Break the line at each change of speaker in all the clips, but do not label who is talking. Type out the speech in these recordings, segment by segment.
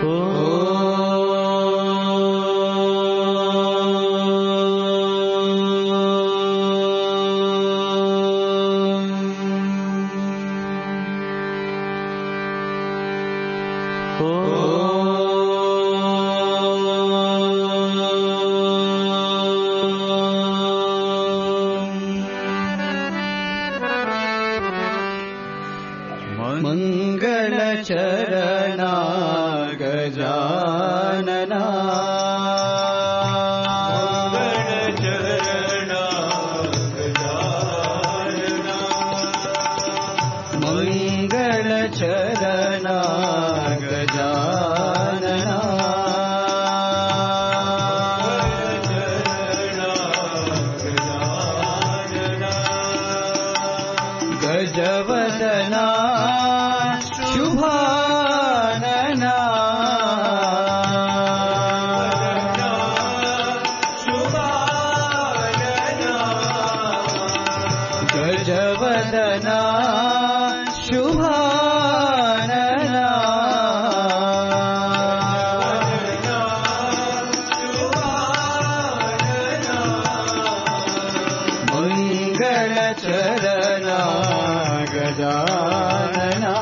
मंगलचरणा गजानना मंगलचरणा गजानना गजवदना शुभानना गजवदना शुभानना मंगलचरणा गजानना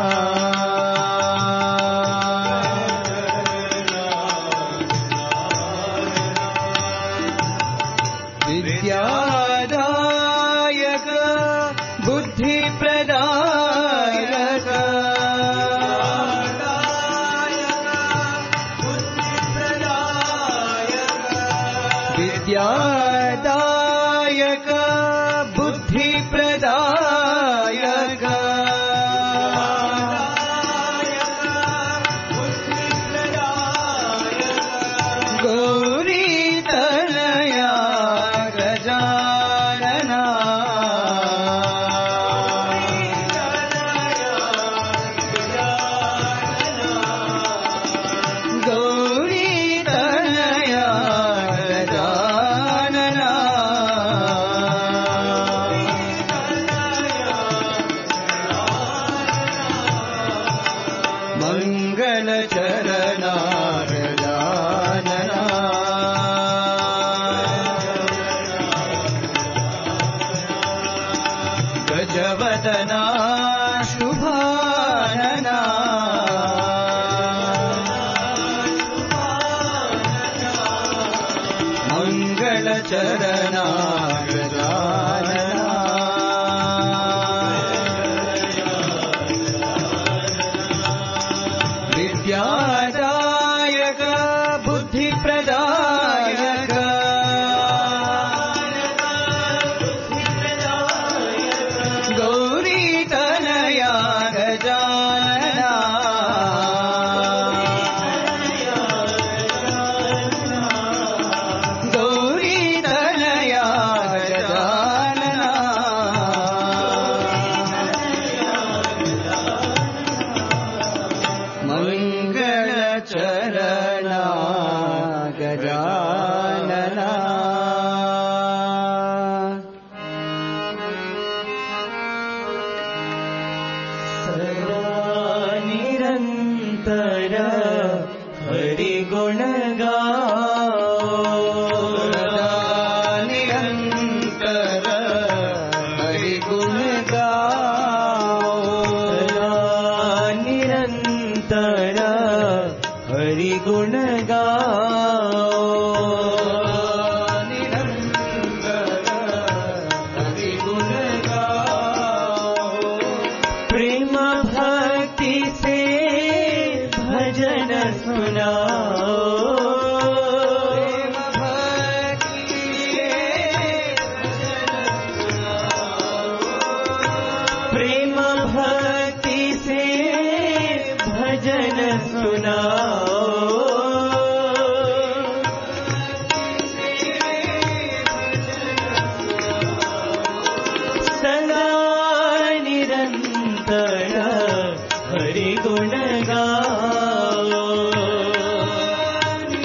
विद्यादायक बुद्धिप्रदायक विद्यादायक बुद्धिप्रदायक गौरीतनया गजानना गौरीतनया गजानना मंगलचरणा गजानना गजवदना शुभानना मंगलचरणा गजानना विद्यादायक बुद्धिप्रदायक गौरीतनया गजानना गौरीतनया गजानना मंगलचरणा गजानना सदा निरंतर हरिगुण गाओ सदा निरंतर हरिगुण गाओ सदा निरंतर हरिगुण गाओ निरंतर हरिगुण गाओ प्रेम भक्ति से भजन सुनाओ प्रेम भक्ति से भजन सुनाओ प्रेम भक्ति से भजन सुनाओ सदा निरंतर हरिगुण गाओ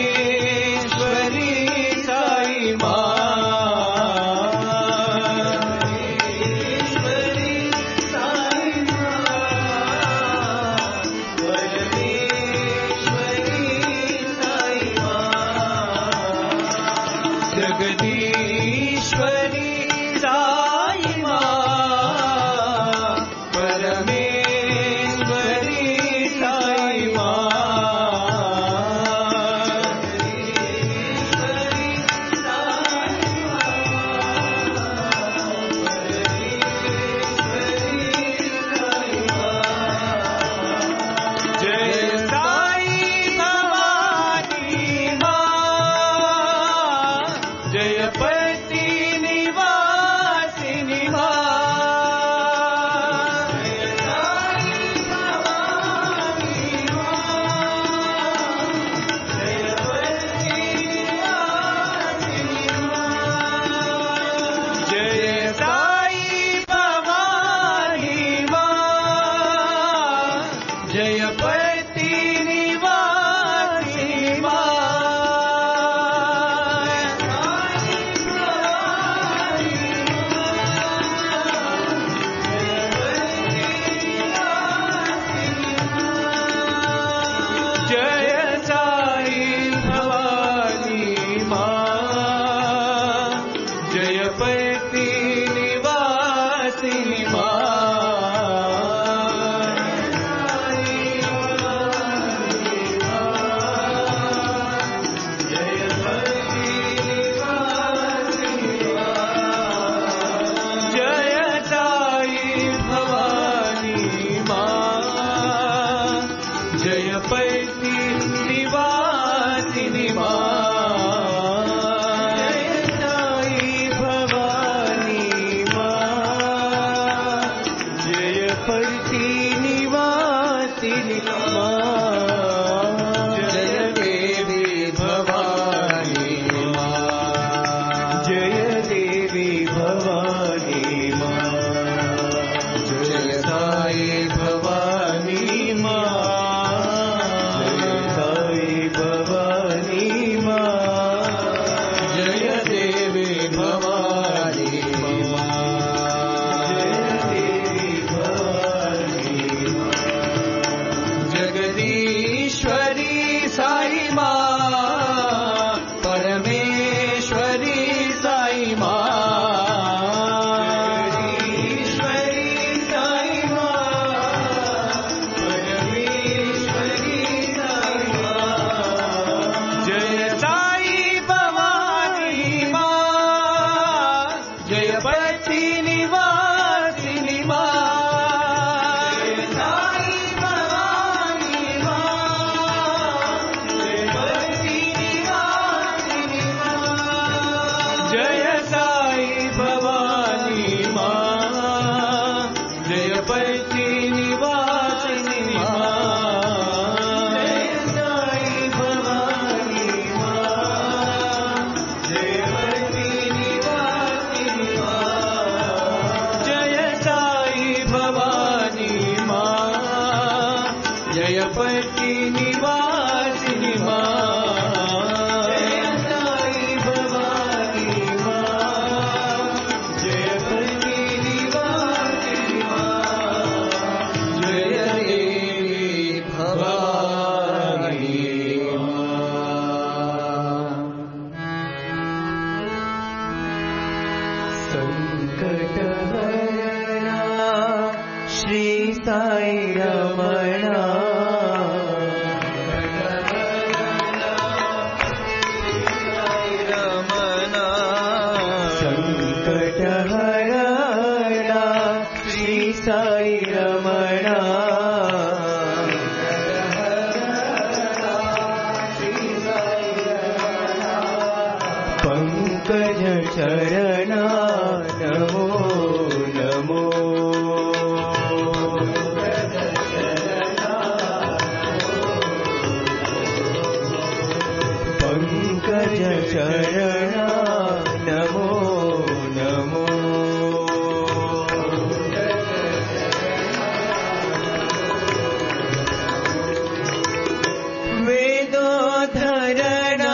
वेदोधरणा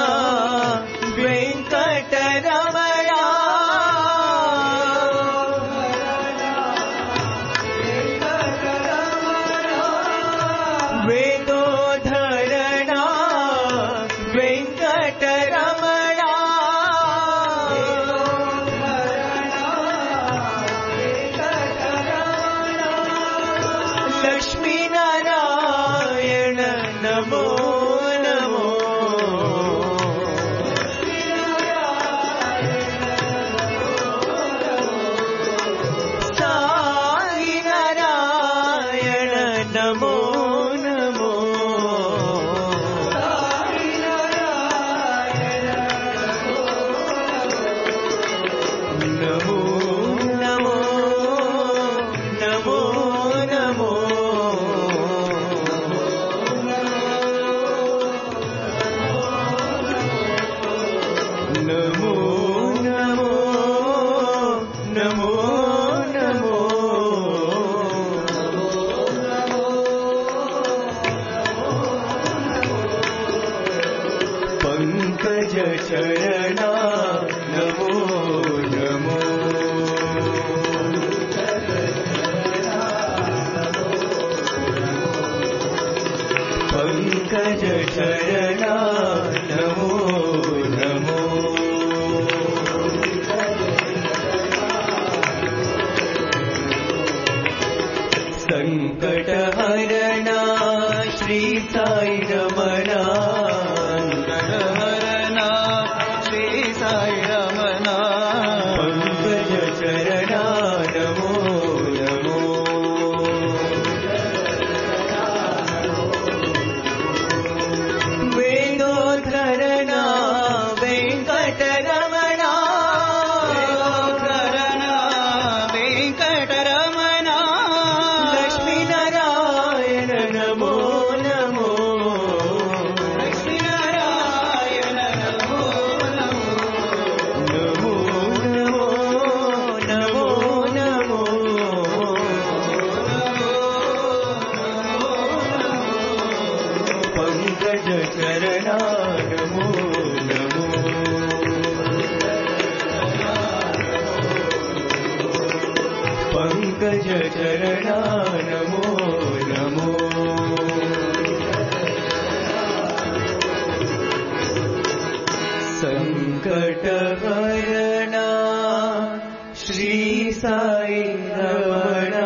వెంకటరమణ లక్ష్మీనారాయణ నమో నమో సాయి నారాయణ నమో నమో నమో నమో నమో నమో నమో నమో నమో నమో పంకజ చరణ నమో నమో పంకజ చరణ నమో నమో సంకటహరణ శ్రీ సాయి రమణ
హరణ శ్రీ సాయి రమణ
పంకజ చరణ నమో నమో వేదోధరణ వెంకటరమణ
హరణ వెంకటరమణ
లక్ష్మీనారాయణ నమో నమో
లక్ష్మీనారాయణ నమో నమో
నమో నమో నమో నమో పంకజ చరణ నమో నమో పంకజ చరణ నమో నమో సంకటహరణ శ్రీ సాయి రమణ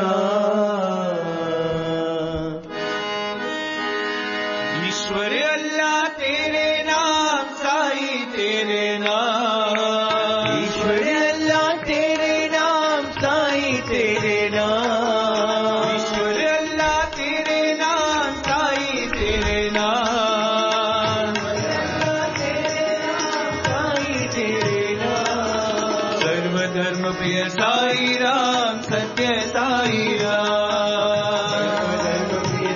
ईश्वर अल्लाह तेरे नाम साई तेरे नाम
ईश्वर अल्लाह तेरे नाम साई तेरे नाम
ईश्वर अल्लाह तेरे नाम साई तेरे नाम
साई तेरे नाम
सर्वधर्म प्रिय साई राम सत्य साई राम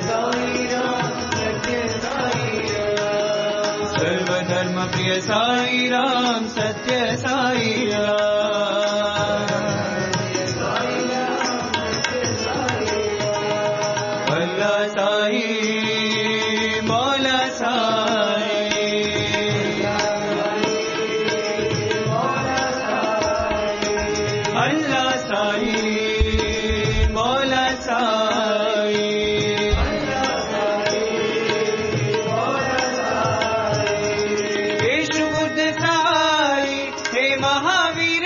सर्वधर्म प्रिय साई राम सत्य साई राम अल्लाह साई मौला साई अल्लाह साई मौला साई हे शुद्ध साई हे महावीर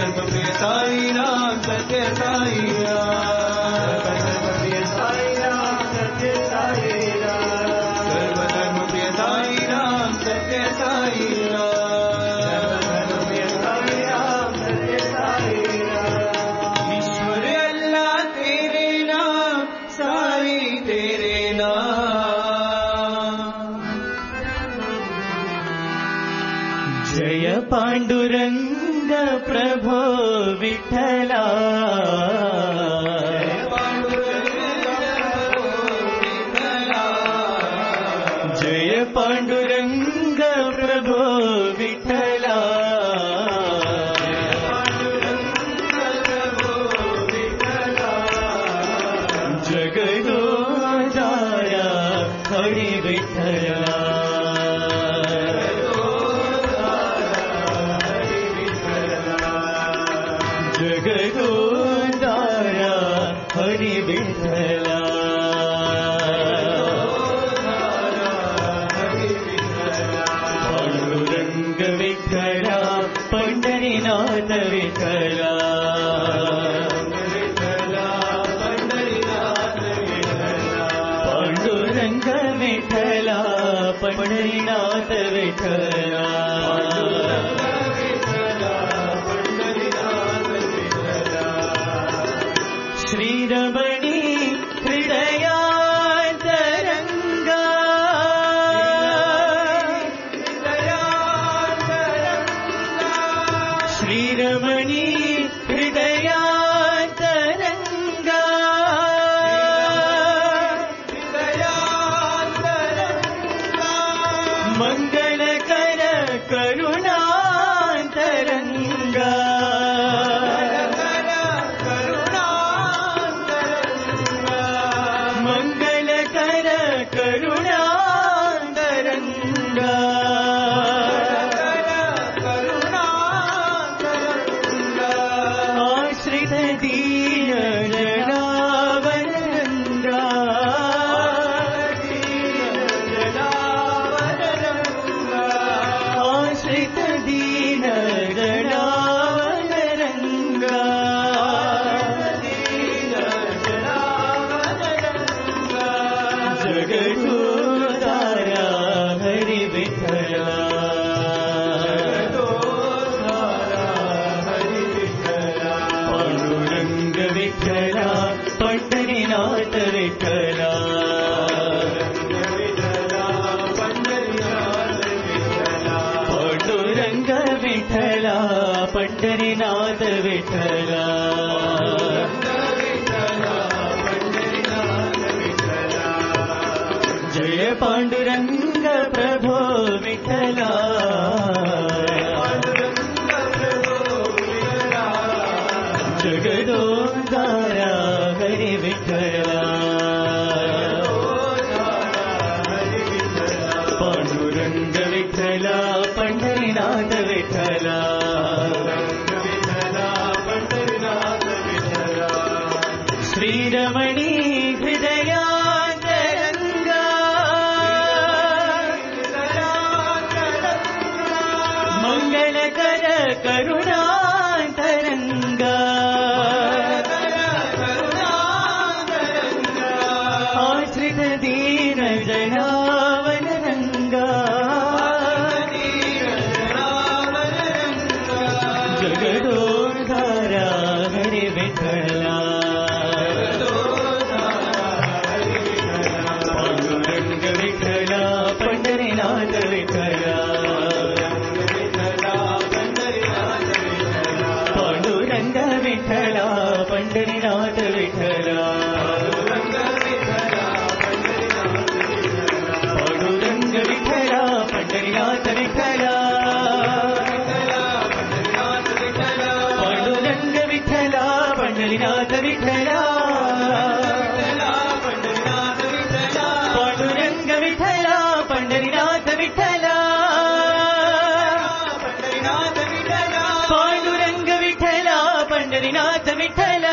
सर्वधर्मप्रिय साई राम सत्य साई राम
सर्वधर्मप्रिय साई राम सत्य साई राम
सर्वधर्मप्रिय साई राम सत्य साई राम
सर्वधर्मप्रिय साई राम सत्य साई राम
ईश्वर अल्लाह तेरे नाम साई तेरे नाम
जय पांडुरंग प्रभो विठला जय पांडुरंग प्रभो विठला जगदोधारा हरि विठला जगदोधारा हरि विठला पांडुरंग विठला पंढरीनाथ विठला पांडुरंग विठला पंढरीनाथ विठला श्रीरमणी हृदयान्तरंगा श्रीरमणी हृदयान्तरंगा मंगलकर करुणान्तरंगा मंगलकर करुणान्तरंगा आश्रित दीन जनावरंगा आश्रित दीन जनावरंगा जगदोधारा हरि विठला पांडुरंग विठला पंढरीनाथ विठला पांडुरंग विठला पंढरीनाथ विठला जय पांडुरंग प्रभो विठला जगदोधारा हरि विठला पांडुरंग विठला पंढरीनाथ विठला श्रीरमणी हृदयान्तरंगा मंगलकर करुणान्तरंगा आश्रित दीन जनावरंगा जगदोधारा हरि विठला पांडुरंग विठला पंढरीनाथ विठला पांडुरंग विठला पंढरीनाथ विठला पांडुरंग विठला पंढरीनाथ विठला पांडुरंग विठला पंढरीनाथ विठला पांडुरंग विठला पंढरीनाथ विठला पांडुरंग विठला पंढरीनाथ विठला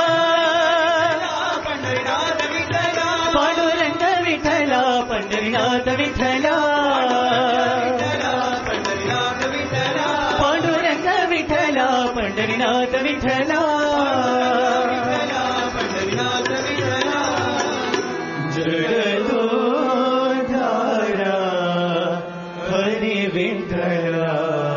पांडुरंग विठला पंढरीनाथ विठला पांडुरंग विठला पंढरीनाथ
पंढरीनाथ विठला पंढरीनाथ विठला जगतो धारा हरी विठला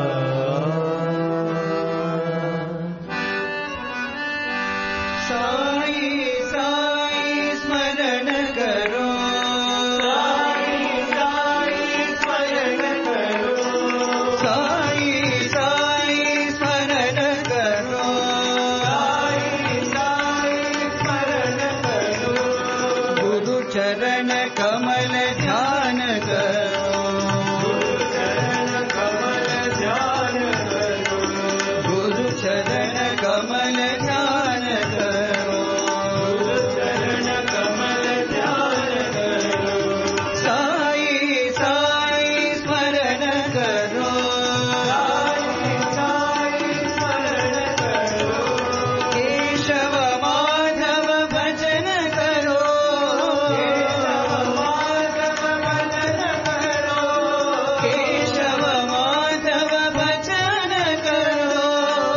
साई साई स्मरण करो साई साई स्मरण करो साई साई स्मरण करो साई साई स्मरण करो गुरु चरण कमल ध्यान करो गुरु चरण कमल ध्यान करो गुरु चरण कमल ध्यान करो गुरु चरण कमल ध्यान करो साई साई स्मरण करो साई साई स्मरण करो केशव माधव भजन करो केशव माधव भजन करो केशव माधव भजन करो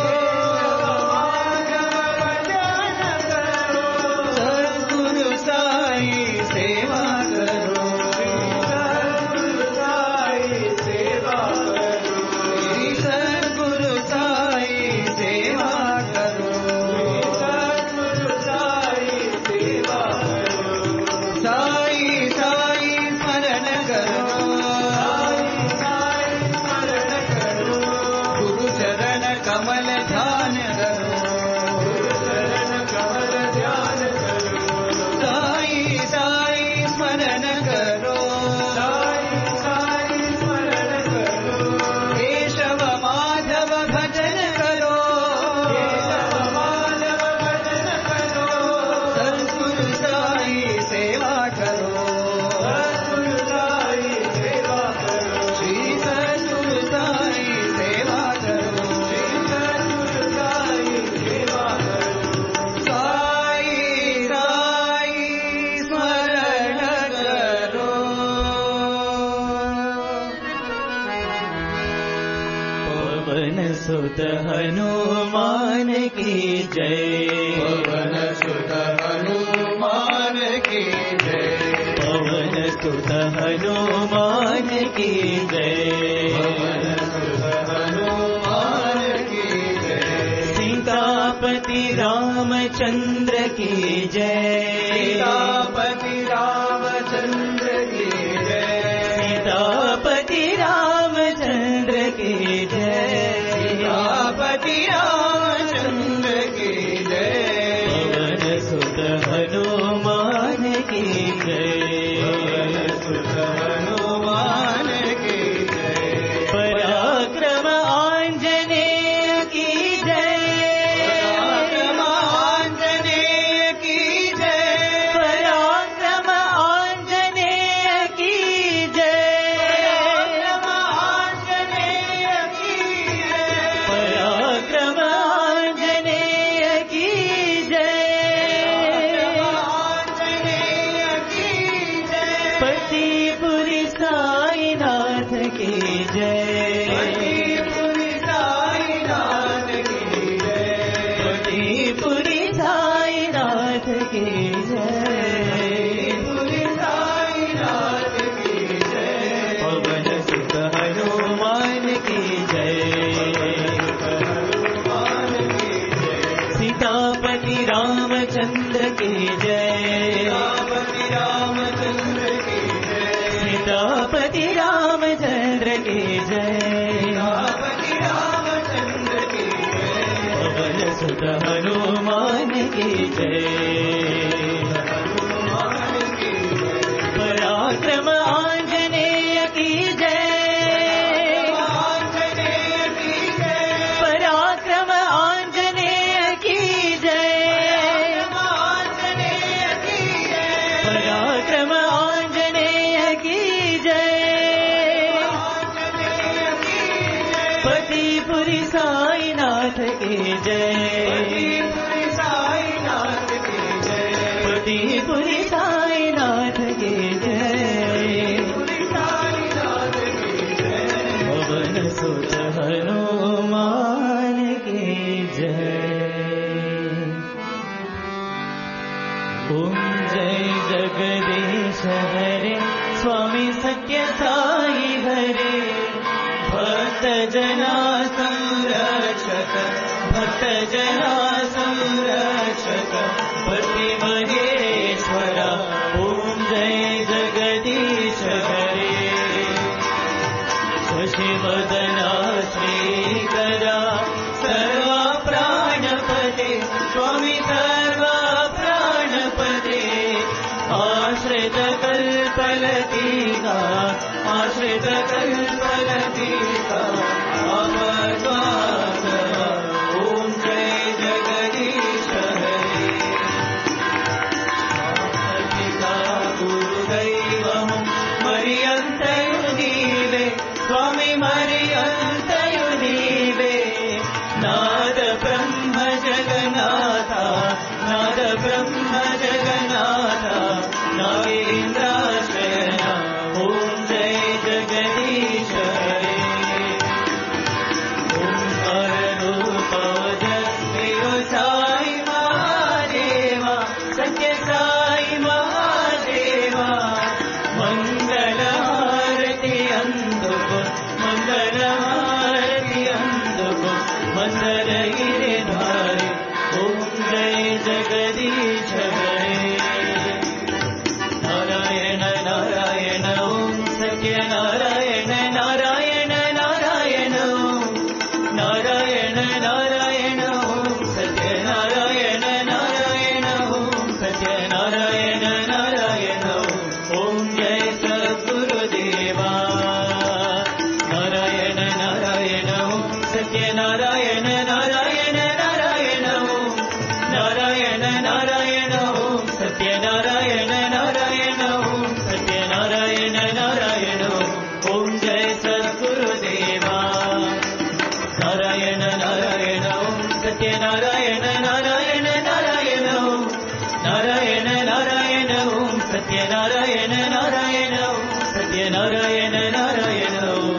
सद्गुरु साई सेवा करो सद्गुरु साई सेवा करो सद्गुरु साई सेवा करो सद्गुरु साई सेवा करो साई साई स्मरण करो साई साई स्मरण करो गुरु चरण कमल ध्यान करो गुरु चरण कमल ध्यान करो साई साई स्मरण करो साई साई स्मरण करो केशव माधव भजन करो केशव माधव भजन करो सद्गुरु साई सेवा करो सद्गुरु साई सेवा करो श्री सद्गुरु साई सेवा करो श्री सद्गुरु साई सेवा करो साई साई स्मरण करो पवन सुत हनुमान की जय पवन सुत हनुमान की जय पवन सुत हनुमान की जय पवन सुत हनुमान की जय सीतापति रामचंद्र की जय सीतापति रामचंद्र की जय सीतापति रामचंद्र की जय सीतापति रामचंद्र की जय पवन सुत हनुमान की जय पवन सुत हनुमान की जय पराक्रम आंजनेय की जय पराक्रम आंजनेय की जय पराक्रम आंजनेय की जय पराक्रम आंजनेय की जय पराक्रम आंजनेय की जय आंजनेय की जय पतिपुरी साईनाथ की जय पतिपुरी साईनाथ की जय पतिपुरी साईनाथ की जय पतिपुरी साईनाथ की जय पवन सुत हनुमान की जय हनुमान की जय सीतापति रामचंद्र की जय सीतापति रामचंद्र की जय सीतापति रामचंद्र की जय सीतापति रामचंद्र की जय पवन सुत हनुमान की जय हनुमान की जय पराक्रम आंजनेय की जय आंजनेय की जय पराक्रम आंजनेय की जय आंजनेय की जय पराक्रम आंजनेय की जय आंजनेय की जय पतिपुरी साईनाथ की जय पतिपुरी साईनाथ की जय पतिपुरी साईनाथ की जय पवन सुत हनुमान की जय ओम जय जगदीश हरे स्वामी सत्य साई हरे भक्त जना संरक्षक भक्त जना संरक्षक पति महेश्वरा ओम जय जगदीश हरे शशिवदना श्रीकरा सर्वा प्राणपते स्वामी सर्वा प्राणपते आश्रित कल्पलतिका आश्रित कल्पलतिका ओम जय जगदीश हरे पिता गुरुदैवं मरियन्तयु नीवे स्वामी मरियन्तयु नीवे नाद ब्रह्म जगन्नाथा नाद ब्रह्म जगन्नाथा नागेन्द्राशयना ओम जय जगदीश हरे ओंकार रूपवदस्मियो साई महादेवा सत्य साई महादेवा मंगलहारति अंदुको मंगलहारति अंदुको मंदर गिरिधारी ओम जय जगदीश हरे नारायण नारायण ओम सत्य नारायण नारायण नारायण ओम नारायण नारायण ओम सत्य नारायण नारायण ओम सत्य नारायण नारायण ओम जय सद्गुरुदेवा नारायण नारायण ओम सत्य नारायण नारायण नारायण ओम नारायण नारायण ओम सत्य नारायण नारायण ओम सत्य नारायण नारायण ओम जय सद्गुरुदेवा नारायण नारायण ओम सत्य नारायण नारायण नारायण ओम नारायण नारायण ओम सत्य नारायण नारायण ओम सत्य नारायण नारायण ओम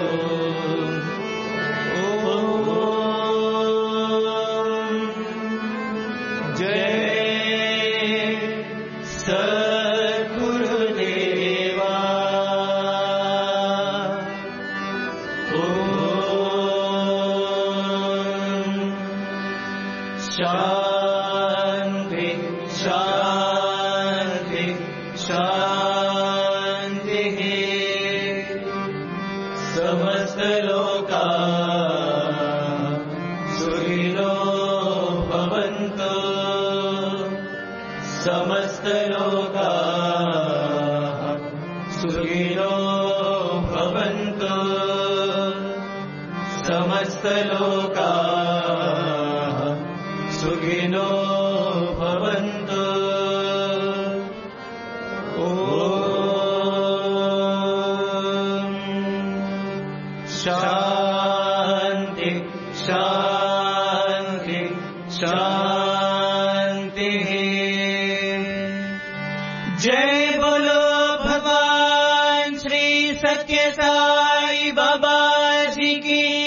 जय सद्गुरुदेवा शांति शांति शांति समस्त लोका सुखिनो भवन्तु समस्त लोका सुखिनो भवन्तु समस्त लोका सुखिनो भवन्तु शांति शांति शांति जय बोलो भगवान श्री सत्य साई बाबा जी की